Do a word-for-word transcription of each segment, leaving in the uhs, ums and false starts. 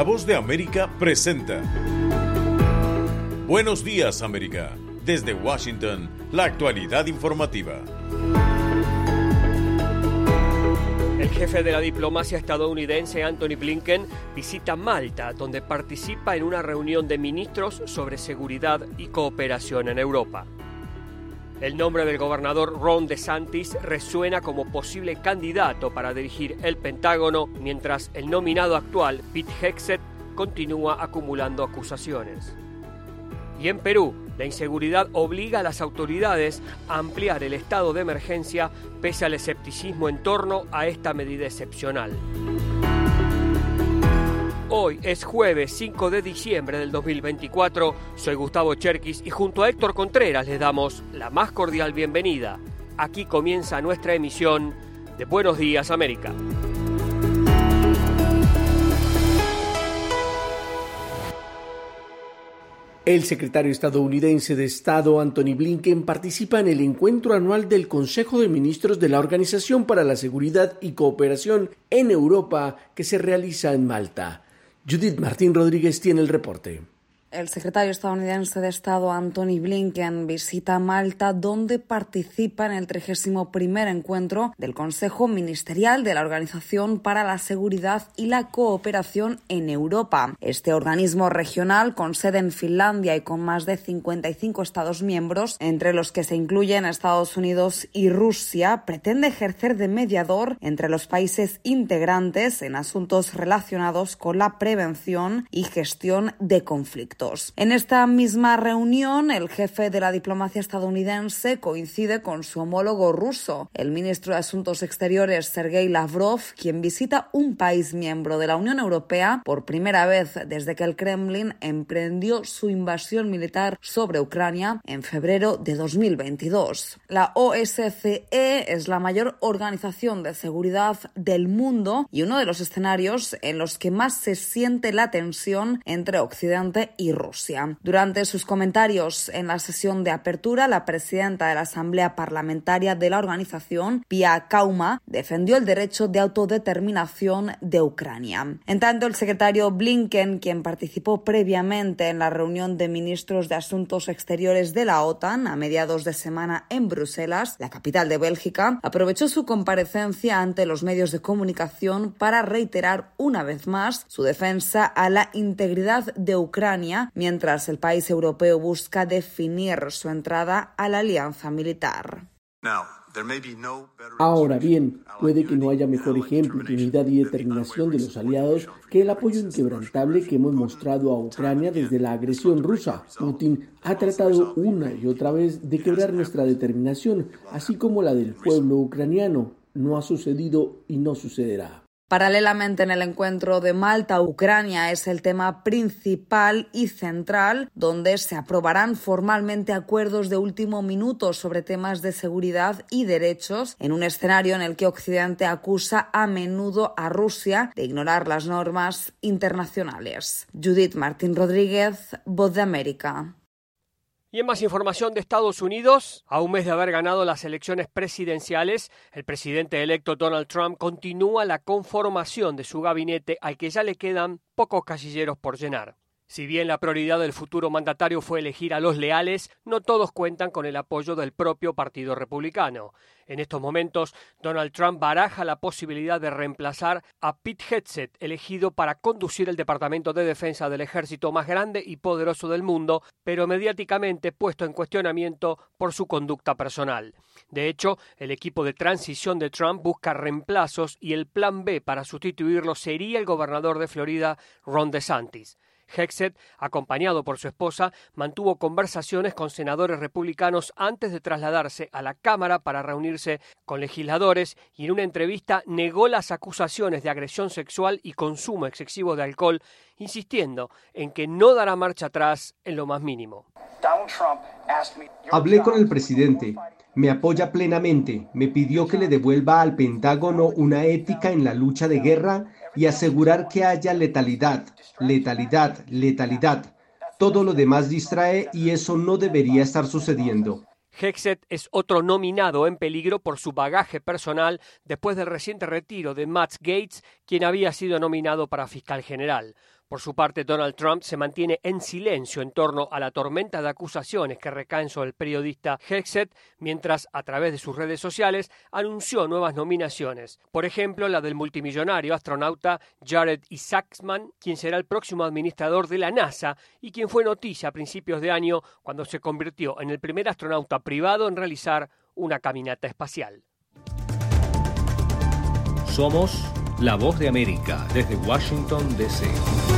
La Voz de América presenta Buenos Días, América. Desde Washington, la actualidad informativa. El jefe de la diplomacia estadounidense, Antony Blinken, visita Malta, donde participa en una reunión de ministros sobre seguridad y cooperación en Europa. El nombre del gobernador Ron DeSantis resuena como posible candidato para dirigir el Pentágono, mientras el nominado actual, Pete Hegseth, continúa acumulando acusaciones. Y en Perú, la inseguridad obliga a las autoridades a ampliar el estado de emergencia pese al escepticismo en torno a esta medida excepcional. Hoy es jueves cinco de diciembre del dos mil veinticuatro, soy Gustavo Cherkis y junto a Héctor Contreras les damos la más cordial bienvenida. Aquí comienza nuestra emisión de Buenos Días, América. El secretario estadounidense de Estado, Antony Blinken, participa en el encuentro anual del Consejo de Ministros de la Organización para la Seguridad y Cooperación en Europa, que se realiza en Malta. Judith Martín Rodríguez tiene el reporte. El secretario estadounidense de Estado, Antony Blinken, visita Malta, donde participa en el trigésimo primer encuentro del Consejo Ministerial de la Organización para la Seguridad y la Cooperación en Europa. Este organismo regional, con sede en Finlandia y con más de cincuenta y cinco Estados miembros, entre los que se incluyen Estados Unidos y Rusia, pretende ejercer de mediador entre los países integrantes en asuntos relacionados con la prevención y gestión de conflictos. En esta misma reunión, el jefe de la diplomacia estadounidense coincide con su homólogo ruso, el ministro de Asuntos Exteriores, Sergei Lavrov, quien visita un país miembro de la Unión Europea por primera vez desde que el Kremlin emprendió su invasión militar sobre Ucrania en febrero de dos mil veintidós. La O S C E es la mayor organización de seguridad del mundo y uno de los escenarios en los que más se siente la tensión entre Occidente y Rusia. Durante sus comentarios en la sesión de apertura, la presidenta de la Asamblea Parlamentaria de la organización, Pia Kauma, defendió el derecho de autodeterminación de Ucrania. En tanto, el secretario Blinken, quien participó previamente en la reunión de ministros de Asuntos Exteriores de la OTAN a mediados de semana en Bruselas, la capital de Bélgica, aprovechó su comparecencia ante los medios de comunicación para reiterar una vez más su defensa a la integridad de Ucrania, mientras el país europeo busca definir su entrada a la alianza militar. Ahora bien, puede que no haya mejor ejemplo de unidad y determinación de los aliados que el apoyo inquebrantable que hemos mostrado a Ucrania desde la agresión rusa. Putin ha tratado una y otra vez de quebrar nuestra determinación, así como la del pueblo ucraniano. No ha sucedido y no sucederá. Paralelamente, en el encuentro de Malta, Ucrania es el tema principal y central, donde se aprobarán formalmente acuerdos de último minuto sobre temas de seguridad y derechos, en un escenario en el que Occidente acusa a menudo a Rusia de ignorar las normas internacionales. Judith Martín Rodríguez, Voz de América. Y en más información de Estados Unidos, a un mes de haber ganado las elecciones presidenciales, el presidente electo Donald Trump continúa la conformación de su gabinete al que ya le quedan pocos casilleros por llenar. Si bien la prioridad del futuro mandatario fue elegir a los leales, no todos cuentan con el apoyo del propio Partido Republicano. En estos momentos, Donald Trump baraja la posibilidad de reemplazar a Pete Hegseth, elegido para conducir el Departamento de Defensa del ejército más grande y poderoso del mundo, pero mediáticamente puesto en cuestionamiento por su conducta personal. De hecho, el equipo de transición de Trump busca reemplazos y el plan B para sustituirlo sería el gobernador de Florida, Ron DeSantis. Hegseth, acompañado por su esposa, mantuvo conversaciones con senadores republicanos antes de trasladarse a la Cámara para reunirse con legisladores y en una entrevista negó las acusaciones de agresión sexual y consumo excesivo de alcohol, insistiendo en que no dará marcha atrás en lo más mínimo. Hablé con el presidente. Me apoya plenamente. Me pidió que le devuelva al Pentágono una ética en la lucha de guerra y asegurar que haya letalidad, letalidad, letalidad. Todo lo demás distrae y eso no debería estar sucediendo. Hegseth es otro nominado en peligro por su bagaje personal después del reciente retiro de Matt Gaetz, quien había sido nominado para fiscal general. Por su parte, Donald Trump se mantiene en silencio en torno a la tormenta de acusaciones que recaen sobre el periodista Hegseth, mientras a través de sus redes sociales anunció nuevas nominaciones. Por ejemplo, la del multimillonario astronauta Jared Isaacman, quien será el próximo administrador de la NASA y quien fue noticia a principios de año cuando se convirtió en el primer astronauta privado en realizar una caminata espacial. Somos La Voz de América desde Washington, D C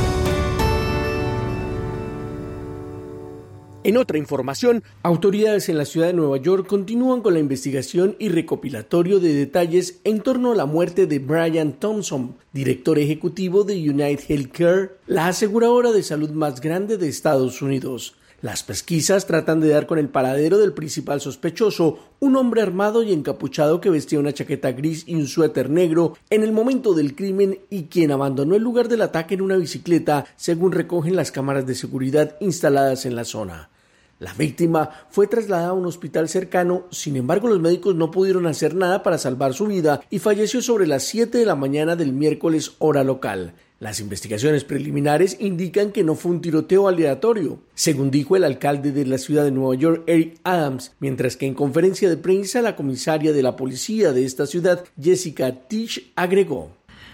En otra información, autoridades en la ciudad de Nueva York continúan con la investigación y recopilatorio de detalles en torno a la muerte de Brian Thompson, director ejecutivo de UnitedHealthcare, la aseguradora de salud más grande de Estados Unidos. Las pesquisas tratan de dar con el paradero del principal sospechoso, un hombre armado y encapuchado que vestía una chaqueta gris y un suéter negro en el momento del crimen y quien abandonó el lugar del ataque en una bicicleta, según recogen las cámaras de seguridad instaladas en la zona. La víctima fue trasladada a un hospital cercano, sin embargo los médicos no pudieron hacer nada para salvar su vida y falleció sobre las siete de la mañana del miércoles hora local. Las investigaciones preliminares indican que no fue un tiroteo aleatorio, según dijo el alcalde de la ciudad de Nueva York, Eric Adams, mientras que en conferencia de prensa la comisaria de la policía de esta ciudad, Jessica Tisch, agregó: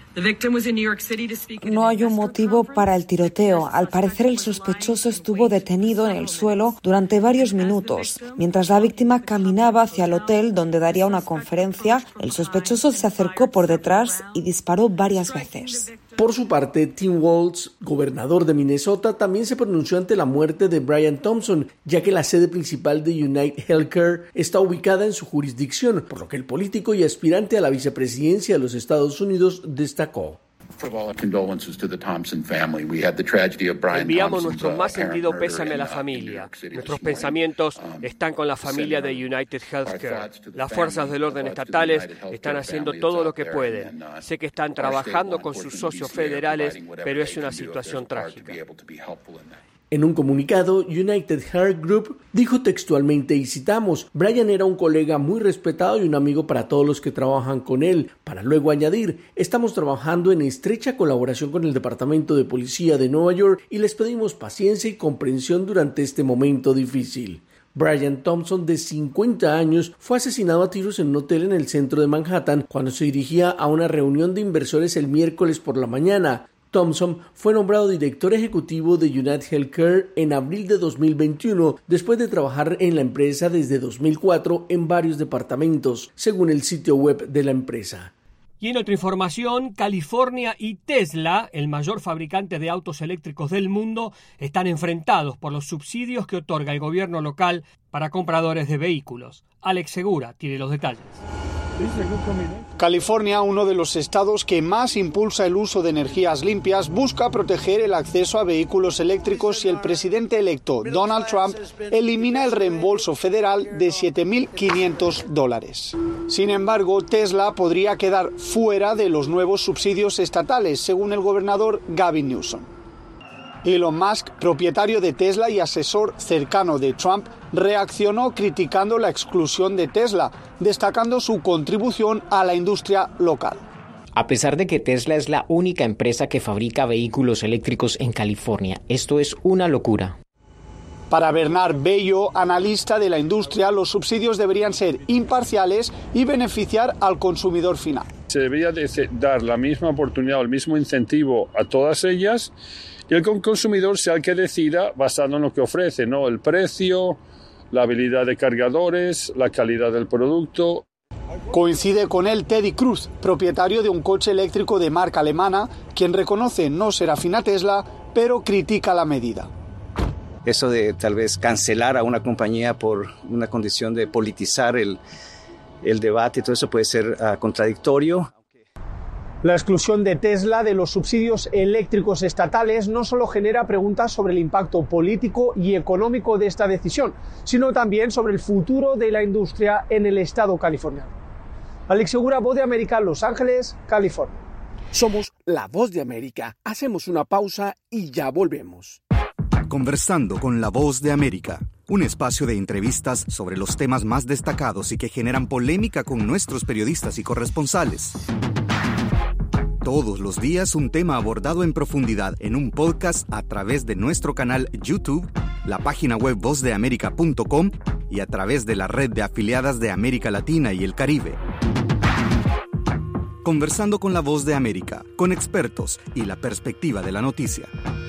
No hay un motivo para el tiroteo. Al parecer, el sospechoso estuvo detenido en el suelo durante varios minutos. Mientras la víctima caminaba hacia el hotel donde daría una conferencia, el sospechoso se acercó por detrás y disparó varias veces. Por su parte, Tim Walz, gobernador de Minnesota, también se pronunció ante la muerte de Brian Thompson, ya que la sede principal de UnitedHealthcare está ubicada en su jurisdicción, por lo que el político y aspirante a la vicepresidencia de los Estados Unidos destacó: Enviamos nuestro más sentido pésame a la familia. Nuestros pensamientos están con la familia de UnitedHealthcare. Las fuerzas del orden estatales están haciendo todo lo que pueden. Sé que están trabajando con sus socios federales, pero es una situación trágica. En un comunicado, United Health Group dijo textualmente, y citamos: Brian era un colega muy respetado y un amigo para todos los que trabajan con él, para luego añadir: estamos trabajando en estrecha colaboración con el Departamento de Policía de Nueva York y les pedimos paciencia y comprensión durante este momento difícil. Brian Thompson, de cincuenta años, fue asesinado a tiros en un hotel en el centro de Manhattan cuando se dirigía a una reunión de inversores el miércoles por la mañana. Thompson fue nombrado director ejecutivo de UnitedHealthcare en abril de dos mil veintiuno, después de trabajar en la empresa desde dos mil cuatro en varios departamentos, según el sitio web de la empresa. Y en otra información, California y Tesla, el mayor fabricante de autos eléctricos del mundo, están enfrentados por los subsidios que otorga el gobierno local para compradores de vehículos. Alex Segura tiene los detalles. California, uno de los estados que más impulsa el uso de energías limpias, busca proteger el acceso a vehículos eléctricos y el presidente electo, Donald Trump, elimina el reembolso federal de siete mil quinientos dólares. Sin embargo, Tesla podría quedar fuera de los nuevos subsidios estatales, según el gobernador Gavin Newsom. Elon Musk, propietario de Tesla y asesor cercano de Trump, reaccionó criticando la exclusión de Tesla, destacando su contribución a la industria local. A pesar de que Tesla es la única empresa que fabrica vehículos eléctricos en California, esto es una locura. Para Bernard Bello, analista de la industria, los subsidios deberían ser imparciales y beneficiar al consumidor final. Se debería de dar la misma oportunidad o el mismo incentivo a todas ellas, y el consumidor sea el que decida basado en lo que ofrece, ¿no? El precio, la habilidad de cargadores, la calidad del producto. Coincide con él Teddy Cruz, propietario de un coche eléctrico de marca alemana, quien reconoce no ser afín a Tesla, pero critica la medida. Eso de tal vez cancelar a una compañía por una condición de politizar el, el debate, todo eso puede ser uh, contradictorio. La exclusión de Tesla de los subsidios eléctricos estatales no solo genera preguntas sobre el impacto político y económico de esta decisión, sino también sobre el futuro de la industria en el estado californiano. Alex Segura, Voz de América, Los Ángeles, California. Somos La Voz de América. Hacemos una pausa y ya volvemos. Conversando con La Voz de América, un espacio de entrevistas sobre los temas más destacados y que generan polémica con nuestros periodistas y corresponsales. Todos los días un tema abordado en profundidad en un podcast a través de nuestro canal YouTube, la página web voz de américa punto com y a través de la red de afiliadas de América Latina y el Caribe. Conversando con la Voz de América, con expertos y la perspectiva de la noticia.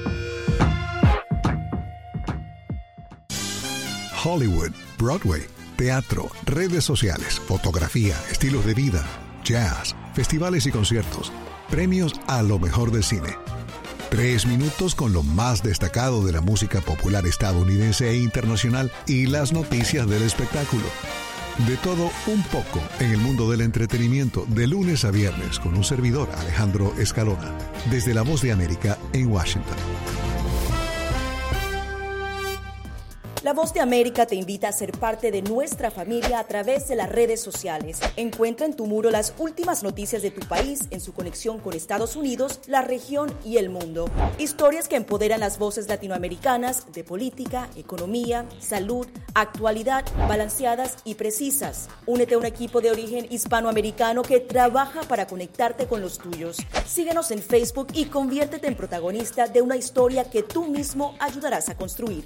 Hollywood, Broadway, teatro, redes sociales, fotografía, estilos de vida, jazz, festivales y conciertos, premios a lo mejor del cine. Tres minutos con lo más destacado de la música popular estadounidense e internacional y las noticias del espectáculo. De todo un poco en el mundo del entretenimiento, de lunes a viernes, con un servidor, Alejandro Escalona, desde La Voz de América en Washington. La Voz de América te invita a ser parte de nuestra familia a través de las redes sociales. Encuentra en tu muro las últimas noticias de tu país en su conexión con Estados Unidos, la región y el mundo. Historias que empoderan las voces latinoamericanas de política, economía, salud, actualidad, balanceadas y precisas. Únete a un equipo de origen hispanoamericano que trabaja para conectarte con los tuyos. Síguenos en Facebook y conviértete en protagonista de una historia que tú mismo ayudarás a construir.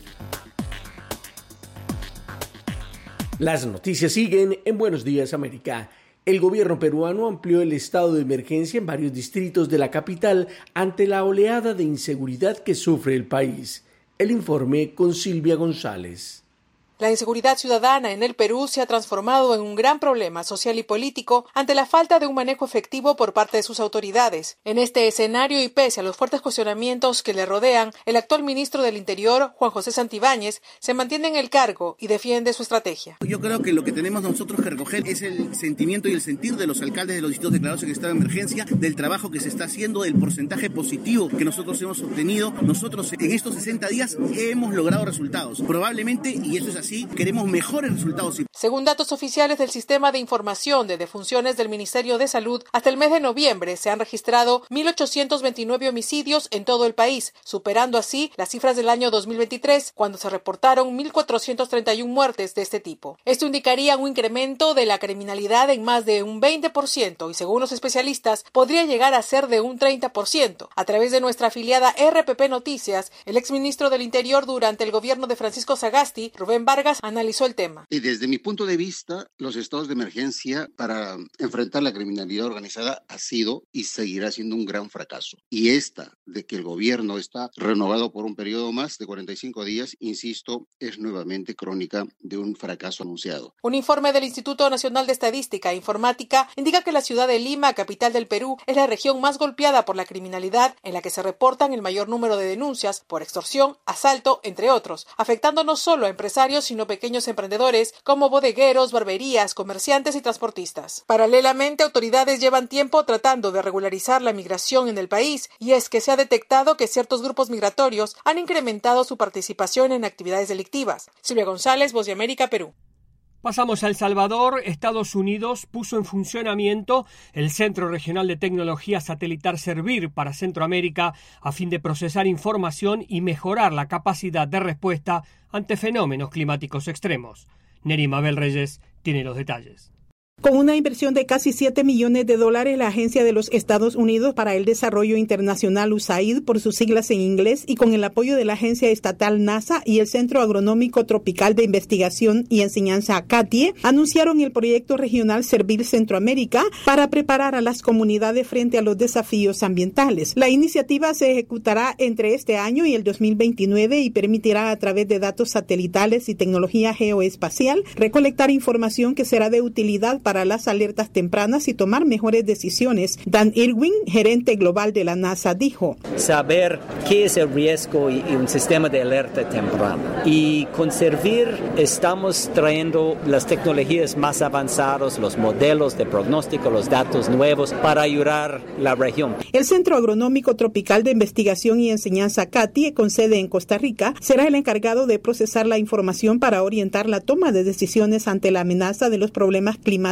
Las noticias siguen en Buenos Días América. El gobierno peruano amplió el estado de emergencia en varios distritos de la capital ante la oleada de inseguridad que sufre el país. El informe con Silvia González. La inseguridad ciudadana en el Perú se ha transformado en un gran problema social y político ante la falta de un manejo efectivo por parte de sus autoridades. En este escenario y pese a los fuertes cuestionamientos que le rodean, el actual ministro del Interior, Juan José Santibáñez, se mantiene en el cargo y defiende su estrategia. Yo creo que lo que tenemos nosotros que recoger es el sentimiento y el sentir de los alcaldes de los distritos declarados en estado de emergencia, del trabajo que se está haciendo, del porcentaje positivo que nosotros hemos obtenido. Nosotros en estos sesenta días hemos logrado resultados. Probablemente, y eso es así, Sí, queremos mejores resultados. Según datos oficiales del Sistema de Información de Defunciones del Ministerio de Salud, hasta el mes de noviembre se han registrado mil ochocientos veintinueve homicidios en todo el país, superando así las cifras del año dos mil veintitrés, cuando se reportaron mil cuatrocientos treinta y una muertes de este tipo. Esto indicaría un incremento de la criminalidad en más de un veinte por ciento y, según los especialistas, podría llegar a ser de un treinta por ciento. A través de nuestra afiliada R P P Noticias, el exministro del Interior durante el gobierno de Francisco Sagasti, Rubén Vargas, analizó el tema. Y desde mi punto de vista, los estados de emergencia para enfrentar la criminalidad organizada ha sido y seguirá siendo un gran fracaso. Y esta de que el gobierno está renovado por un periodo más de cuarenta y cinco días, insisto, es nuevamente crónica de un fracaso anunciado. Un informe del Instituto Nacional de Estadística e Informática indica que la ciudad de Lima, capital del Perú, es la región más golpeada por la criminalidad, en la que se reportan el mayor número de denuncias por extorsión, asalto, entre otros, afectando no solo a empresarios, sino pequeños emprendedores como bodegueros, barberías, comerciantes y transportistas. Paralelamente, autoridades llevan tiempo tratando de regularizar la migración en el país, y es que se ha detectado que ciertos grupos migratorios han incrementado su participación en actividades delictivas. Silvia González, Voz de América, Perú. Pasamos a El Salvador. Estados Unidos puso en funcionamiento el Centro Regional de Tecnología Satelital Servir para Centroamérica a fin de procesar información y mejorar la capacidad de respuesta ante fenómenos climáticos extremos. Neri Mabel Reyes tiene los detalles. Con una inversión de casi siete millones de dólares, la Agencia de los Estados Unidos para el Desarrollo Internacional, U S A I D, por sus siglas en inglés, y con el apoyo de la agencia estatal NASA y el Centro Agronómico Tropical de Investigación y Enseñanza, CATIE, anunciaron el proyecto regional Servir Centroamérica para preparar a las comunidades frente a los desafíos ambientales. La iniciativa se ejecutará entre este año y el dos mil veintinueve y permitirá, a través de datos satelitales y tecnología geoespacial, recolectar información que será de utilidad para las alertas tempranas y tomar mejores decisiones. Dan Irwin, gerente global de la NASA, dijo: saber qué es el riesgo y, y un sistema de alerta temprana. Y con Servir estamos trayendo las tecnologías más avanzadas, los modelos de pronóstico, los datos nuevos para ayudar la región. El Centro Agronómico Tropical de Investigación y Enseñanza, CATIE, con sede en Costa Rica, será el encargado de procesar la información para orientar la toma de decisiones ante la amenaza de los problemas climáticos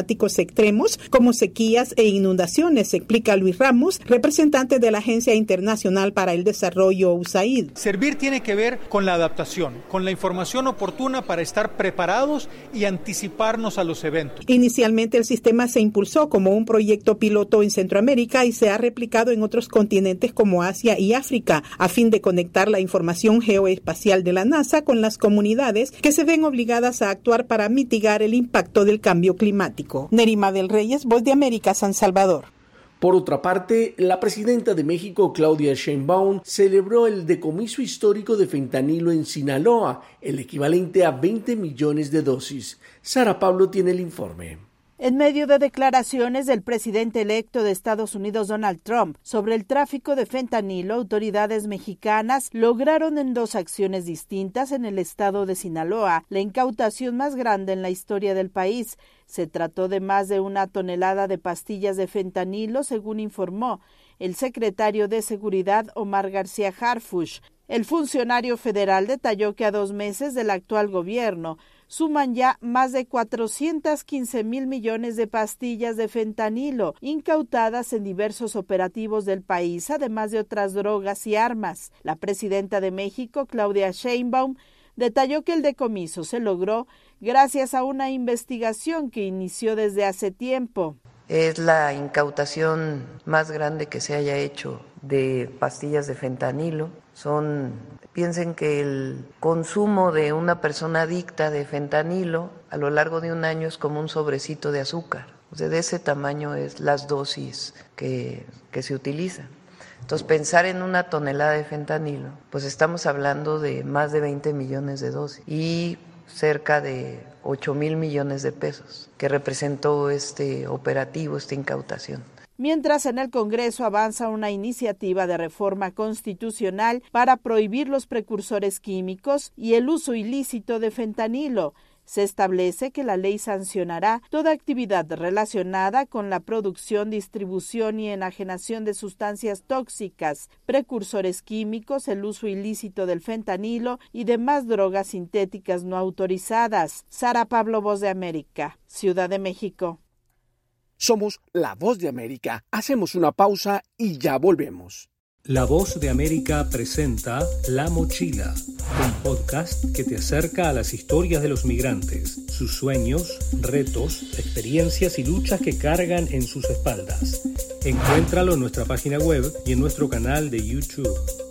climáticos extremos como sequías e inundaciones, explica Luis Ramos, representante de la Agencia Internacional para el Desarrollo U S A I D. Servir tiene que ver con la adaptación, con la información oportuna para estar preparados y anticiparnos a los eventos. Inicialmente el sistema se impulsó como un proyecto piloto en Centroamérica y se ha replicado en otros continentes como Asia y África, a fin de conectar la información geoespacial de la NASA con las comunidades que se ven obligadas a actuar para mitigar el impacto del cambio climático. Nerima del Reyes, Voz de América, San Salvador. Por otra parte, la presidenta de México, Claudia Sheinbaum, celebró el decomiso histórico de fentanilo en Sinaloa, el equivalente a veinte millones de dosis. Sara Pablo tiene el informe. En medio de declaraciones del presidente electo de Estados Unidos, Donald Trump, sobre el tráfico de fentanilo, autoridades mexicanas lograron en dos acciones distintas en el estado de Sinaloa la incautación más grande en la historia del país. Se trató de más de una tonelada de pastillas de fentanilo, según informó el secretario de Seguridad, Omar García Harfuch. El funcionario federal detalló que a dos meses del actual gobierno suman ya más de cuatrocientos quince mil millones de pastillas de fentanilo incautadas en diversos operativos del país, además de otras drogas y armas. La presidenta de México, Claudia Sheinbaum, detalló que el decomiso se logró gracias a una investigación que inició desde hace tiempo. Es la incautación más grande que se haya hecho de pastillas de fentanilo. Son, piensen que el consumo de una persona adicta de fentanilo a lo largo de un año es como un sobrecito de azúcar. O sea, de ese tamaño es las dosis que, que se utilizan. Entonces, pensar en una tonelada de fentanilo, pues estamos hablando de más de veinte millones de dosis y cerca de ocho mil millones de pesos que representó este operativo, esta incautación. Mientras en el Congreso avanza una iniciativa de reforma constitucional para prohibir los precursores químicos y el uso ilícito de fentanilo, se establece que la ley sancionará toda actividad relacionada con la producción, distribución y enajenación de sustancias tóxicas, precursores químicos, el uso ilícito del fentanilo y demás drogas sintéticas no autorizadas. Sara Pablo, Voz de América, Ciudad de México. Somos La Voz de América. Hacemos una pausa y ya volvemos. La Voz de América presenta La Mochila, un podcast que te acerca a las historias de los migrantes, sus sueños, retos, experiencias y luchas que cargan en sus espaldas. Encuéntralo en nuestra página web y en nuestro canal de YouTube.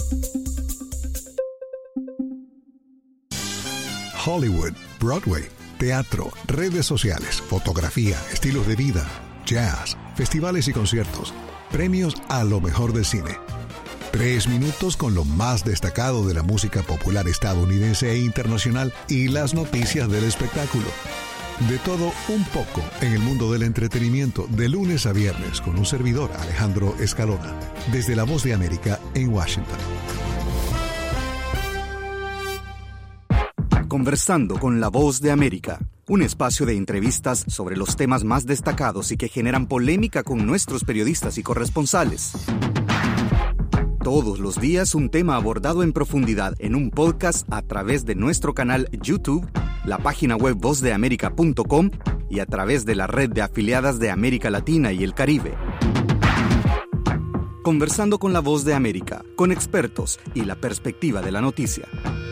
Hollywood, Broadway, teatro, redes sociales, fotografía, estilos de vida, jazz, festivales y conciertos, premios a lo mejor del cine. Tres minutos con lo más destacado de la música popular estadounidense e internacional y las noticias del espectáculo. De todo un poco en el mundo del entretenimiento, de lunes a viernes con un servidor, Alejandro Escalona, desde La Voz de América en Washington. Conversando con La Voz de América, un espacio de entrevistas sobre los temas más destacados y que generan polémica con nuestros periodistas y corresponsales. Todos los días un tema abordado en profundidad en un podcast a través de nuestro canal YouTube, la página web voz de américa punto com y a través de la red de afiliadas de América Latina y el Caribe. Conversando con La Voz de América, con expertos y la perspectiva de la noticia.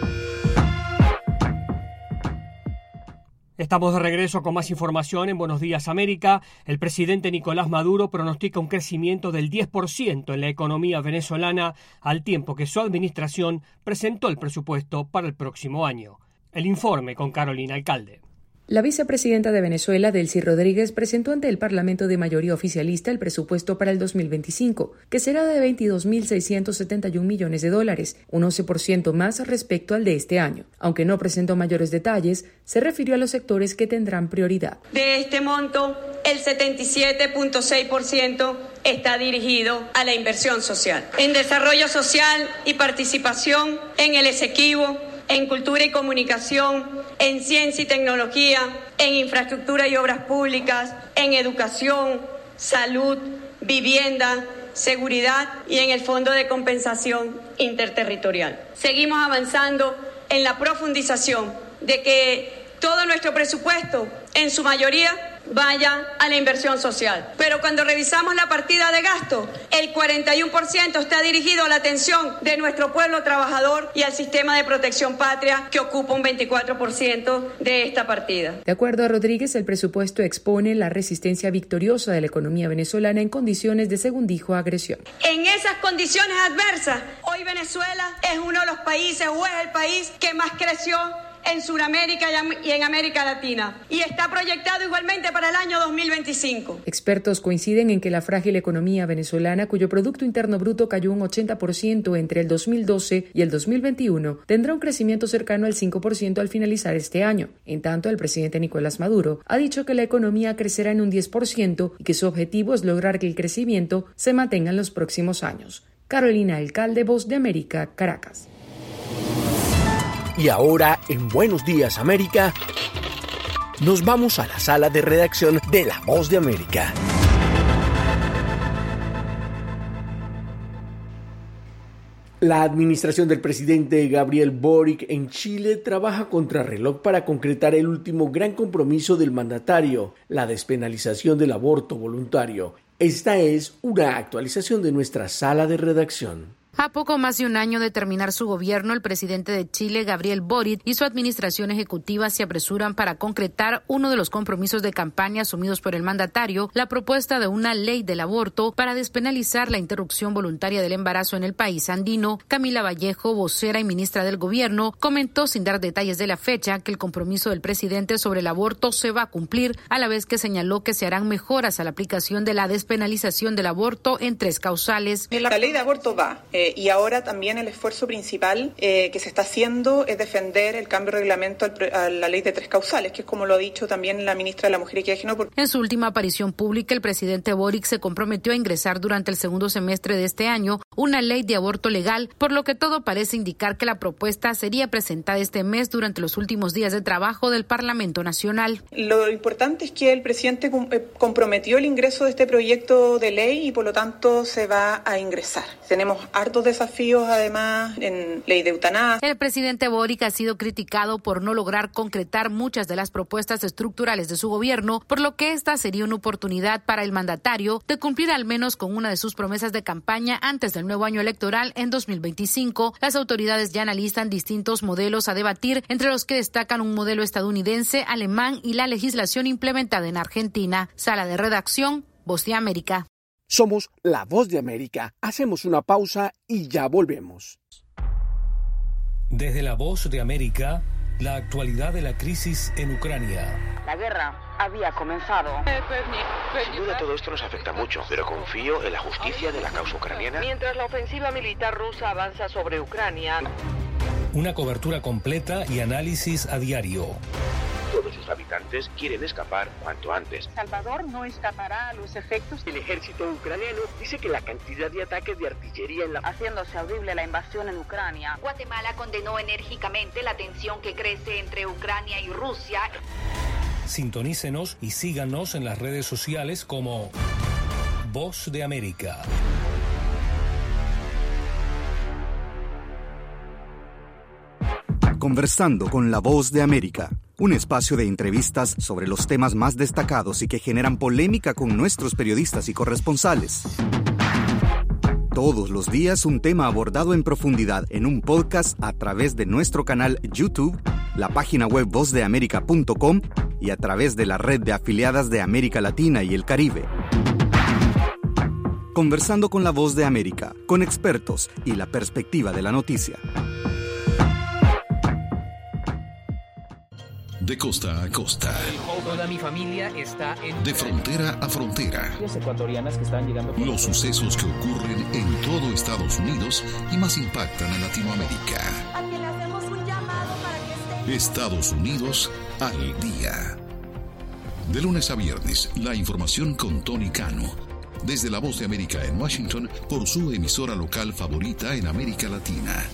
Estamos de regreso con más información en Buenos Días América. El presidente Nicolás Maduro pronostica un crecimiento del diez por ciento en la economía venezolana al tiempo que su administración presentó el presupuesto para el próximo año. El informe con Carolina Alcalde. La vicepresidenta de Venezuela, Delcy Rodríguez, presentó ante el Parlamento de mayoría oficialista el presupuesto para el dos mil veinticinco, que será de veintidós mil seiscientos setenta y un millones de dólares, un once por ciento más respecto al de este año. Aunque no presentó mayores detalles, se refirió a los sectores que tendrán prioridad. De este monto, el setenta y siete punto seis por ciento está dirigido a la inversión social, en desarrollo social y participación en el Esequibo, en cultura y comunicación, en ciencia y tecnología, en infraestructura y obras públicas, en educación, salud, vivienda, seguridad y en el Fondo de Compensación Interterritorial. Seguimos avanzando en la profundización de que todo nuestro presupuesto, en su mayoría, vaya a la inversión social. Pero cuando revisamos la partida de gasto, el cuarenta y uno por ciento está dirigido a la atención de nuestro pueblo trabajador y al sistema de protección patria, que ocupa un veinticuatro por ciento de esta partida. De acuerdo a Rodríguez, el presupuesto expone la resistencia victoriosa de la economía venezolana en condiciones de, según dijo, agresión. En esas condiciones adversas, hoy Venezuela es uno de los países o es el país que más creció en Sudamérica y en América Latina, y está proyectado igualmente para el año dos mil veinticinco. Expertos coinciden en que la frágil economía venezolana, cuyo Producto Interno Bruto cayó un ochenta por ciento entre el dos mil doce y el dos mil veintiuno, tendrá un crecimiento cercano al cinco por ciento al finalizar este año. En tanto, el presidente Nicolás Maduro ha dicho que la economía crecerá en un diez por ciento y que su objetivo es lograr que el crecimiento se mantenga en los próximos años. Carolina Alcalde, Voz de América, Caracas. Y ahora, en Buenos Días América, nos vamos a la sala de redacción de La Voz de América. La administración del presidente Gabriel Boric en Chile trabaja contrarreloj para concretar el último gran compromiso del mandatario, la despenalización del aborto voluntario. Esta es una actualización de nuestra sala de redacción. A poco más de un año de terminar su gobierno, el presidente de Chile, Gabriel Boric, y su administración ejecutiva se apresuran para concretar uno de los compromisos de campaña asumidos por el mandatario, la propuesta de una ley del aborto para despenalizar la interrupción voluntaria del embarazo en el país andino. Camila Vallejo, vocera y ministra del gobierno, comentó sin dar detalles de la fecha que el compromiso del presidente sobre el aborto se va a cumplir, a la vez que señaló que se harán mejoras a la aplicación de la despenalización del aborto en tres causales. La ley de aborto va. Eh, y ahora también el esfuerzo principal eh, que se está haciendo es defender el cambio de reglamento al, a la ley de tres causales, que es como lo ha dicho también la ministra de la Mujer y Equidad de Género. En su última aparición pública, el presidente Boric se comprometió a ingresar durante el segundo semestre de este año una ley de aborto legal, por lo que todo parece indicar que la propuesta sería presentada este mes durante los últimos días de trabajo del Parlamento Nacional. Lo importante es que el presidente comprometió el ingreso de este proyecto de ley y por lo tanto se va a ingresar. Tenemos hartos desafíos además en ley de eutanasia. El presidente Boric ha sido criticado por no lograr concretar muchas de las propuestas estructurales de su gobierno, por lo que esta sería una oportunidad para el mandatario de cumplir al menos con una de sus promesas de campaña antes del nuevo año electoral en dos mil veinticinco. Las autoridades ya analizan distintos modelos a debatir, entre los que destacan un modelo estadounidense, alemán y la legislación implementada en Argentina. Sala de redacción, Voz de América. Somos La Voz de América. Hacemos una pausa y ya volvemos. Desde La Voz de América, la actualidad de la crisis en Ucrania. La guerra había comenzado. Sin duda todo esto nos afecta mucho, pero confío en la justicia de la causa ucraniana. Mientras la ofensiva militar rusa avanza sobre Ucrania. Una cobertura completa y análisis a diario. Todos sus habitantes quieren escapar cuanto antes. Salvador no escapará a los efectos. El ejército ucraniano dice que la cantidad de ataques de artillería en la... haciéndose audible la invasión en Ucrania. Guatemala condenó enérgicamente la tensión que crece entre Ucrania y Rusia. Sintonícenos y síganos en las redes sociales como Voz de América. Conversando con La Voz de América, un espacio de entrevistas sobre los temas más destacados y que generan polémica con nuestros periodistas y corresponsales. Todos los días un tema abordado en profundidad en un podcast a través de nuestro canal YouTube, la página web voz de américa punto com y a través de la red de afiliadas de América Latina y el Caribe. Conversando con La Voz de América, con expertos y la perspectiva de la noticia. De costa a costa. Toda mi familia está en... De frontera a frontera. Ecuatorianas que están llegando... Los sucesos que ocurren en todo Estados Unidos y más impactan en Latinoamérica. A quien le hacemos un llamado para que esté... Estados Unidos al día. De lunes a viernes, la información con Tony Cano. Desde La Voz de América en Washington, por su emisora local favorita en América Latina.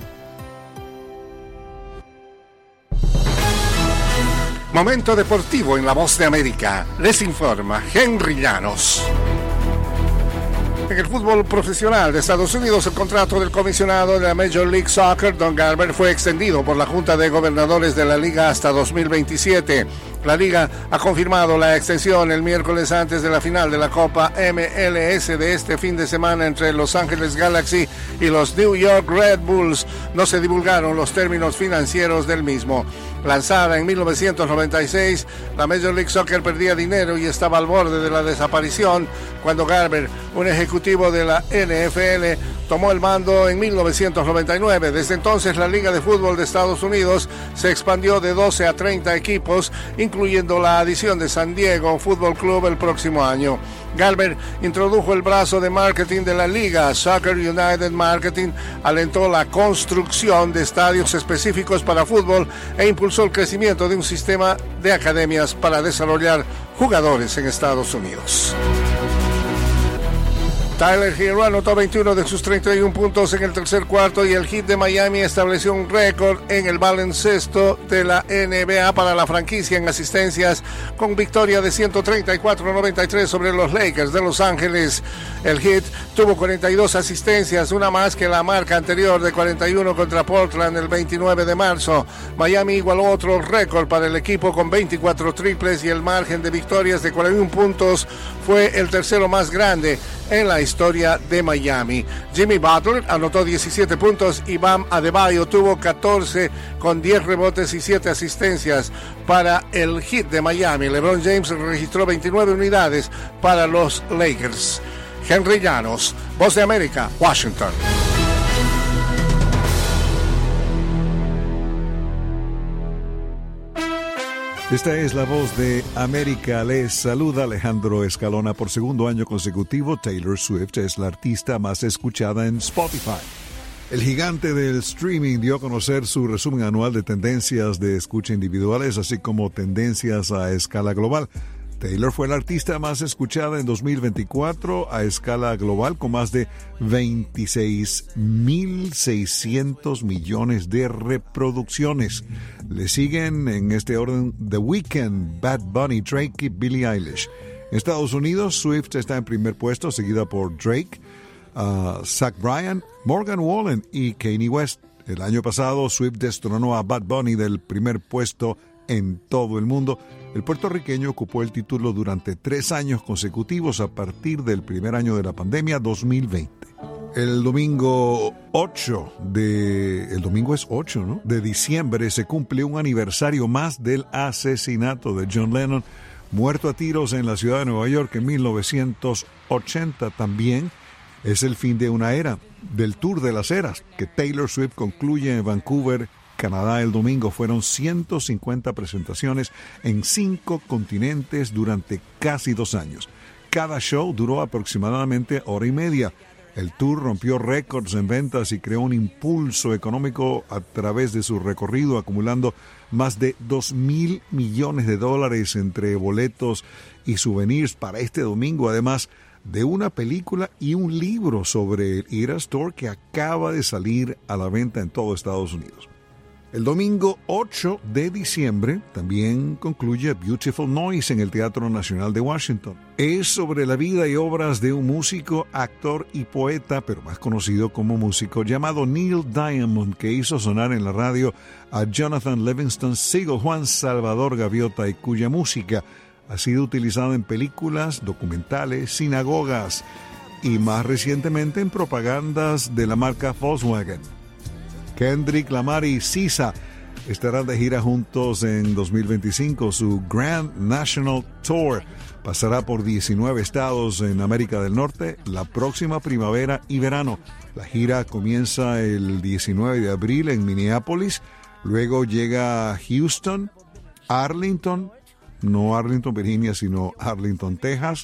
Momento deportivo en La Voz de América. Les informa Henry Llanos. En el fútbol profesional de Estados Unidos, el contrato del comisionado de la Major League Soccer, Don Garber, fue extendido por la Junta de Gobernadores de la Liga hasta dos mil veintisiete. La Liga ha confirmado la extensión el miércoles antes de la final de la Copa M L S de este fin de semana entre Los Ángeles Galaxy y los New York Red Bulls. No se divulgaron los términos financieros del mismo. Lanzada en mil novecientos noventa y seis, la Major League Soccer perdía dinero y estaba al borde de la desaparición cuando Garber, un ejecutivo de la N F L, tomó el mando en mil novecientos noventa y nueve. Desde entonces, la Liga de Fútbol de Estados Unidos se expandió de doce a treinta equipos, incluyendo la adición de San Diego Fútbol Club el próximo año. Garber introdujo el brazo de marketing de la liga. Soccer United Marketing alentó la construcción de estadios específicos para fútbol e impulsó el crecimiento de un sistema de academias para desarrollar jugadores en Estados Unidos. Tyler Hero anotó veintiuno de sus treinta y uno puntos en el tercer cuarto y el Heat de Miami estableció un récord en el baloncesto de la N B A para la franquicia en asistencias con victoria de ciento treinta y cuatro a noventa y tres sobre los Lakers de Los Ángeles. El Heat tuvo cuarenta y dos asistencias, una más que la marca anterior de cuarenta y uno contra Portland el veintinueve de marzo. Miami igualó otro récord para el equipo con veinticuatro triples y el margen de victorias de cuarenta y uno puntos fue el tercero más grande en la historia de Miami. Jimmy Butler anotó diecisiete puntos y Bam Adebayo tuvo catorce con diez rebotes y siete asistencias para el Heat de Miami. LeBron James registró veintinueve unidades para los Lakers. Henry Llanos, Voz de América, Washington. Esta es la Voz de América. Les saluda Alejandro Escalona. Por segundo año consecutivo, Taylor Swift es la artista más escuchada en Spotify. El gigante del streaming dio a conocer su resumen anual de tendencias de escucha individuales, así como tendencias a escala global. Taylor fue la artista más escuchada en dos mil veinticuatro a escala global, con más de veintiséis mil seiscientos millones de reproducciones. Le siguen en este orden The Weeknd, Bad Bunny, Drake y Billie Eilish. En Estados Unidos, Swift está en primer puesto, seguida por Drake, uh, Zach Bryan, Morgan Wallen y Kanye West. El año pasado, Swift destronó a Bad Bunny del primer puesto en todo el mundo. El puertorriqueño ocupó el título durante tres años consecutivos a partir del primer año de la pandemia, dos mil veinte. El domingo ocho de... El domingo es ocho, ¿no? De diciembre se cumple un aniversario más del asesinato de John Lennon, muerto a tiros en la ciudad de Nueva York en mil novecientos ochenta. También es el fin de una era, del Tour de las Eras, que Taylor Swift concluye en Vancouver, Canadá, el domingo. Fueron ciento cincuenta presentaciones en cinco continentes durante casi dos años. Cada show duró aproximadamente hora y media. El tour rompió récords en ventas y creó un impulso económico a través de su recorrido, acumulando más de dos mil millones de dólares entre boletos y souvenirs para este domingo, además de una película y un libro sobre el Eras Tour que acaba de salir a la venta en todo Estados Unidos. El domingo ocho de diciembre también concluye Beautiful Noise en el Teatro Nacional de Washington. Es sobre la vida y obras de un músico, actor y poeta, pero más conocido como músico, llamado Neil Diamond, que hizo sonar en la radio a Jonathan Livingston Seagull, Juan Salvador Gaviota, y cuya música ha sido utilizada en películas, documentales, sinagogas y más recientemente en propagandas de la marca Volkswagen. Kendrick Lamar y S Z A estarán de gira juntos en dos mil veinticinco. Su Grand National Tour pasará por diecinueve estados en América del Norte la próxima primavera y verano. La gira comienza el diecinueve de abril en Minneapolis, luego llega a Houston, Arlington, no Arlington, Virginia, sino Arlington, Texas,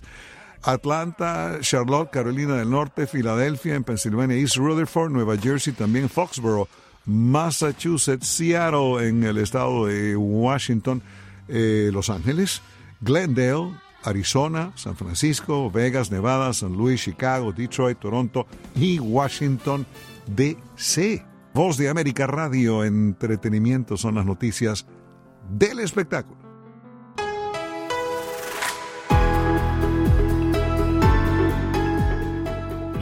Atlanta, Charlotte, Carolina del Norte, Filadelfia, en Pensilvania, East Rutherford, Nueva Jersey, también Foxborough, Massachusetts, Seattle en el estado de Washington, eh, Los Ángeles, Glendale, Arizona, San Francisco, Vegas, Nevada, San Luis, Chicago, Detroit, Toronto y Washington, D C Voz de América Radio, entretenimiento son las noticias del espectáculo.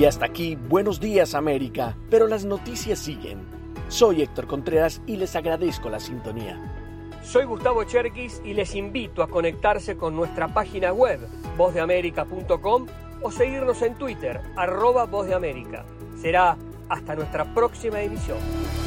Y hasta aquí, Buenos Días América, pero las noticias siguen. Soy Héctor Contreras y les agradezco la sintonía. Soy Gustavo Cherkis y les invito a conectarse con nuestra página web, voz de américa punto com, o seguirnos en Twitter, arroba Voz de América. Será hasta nuestra próxima emisión.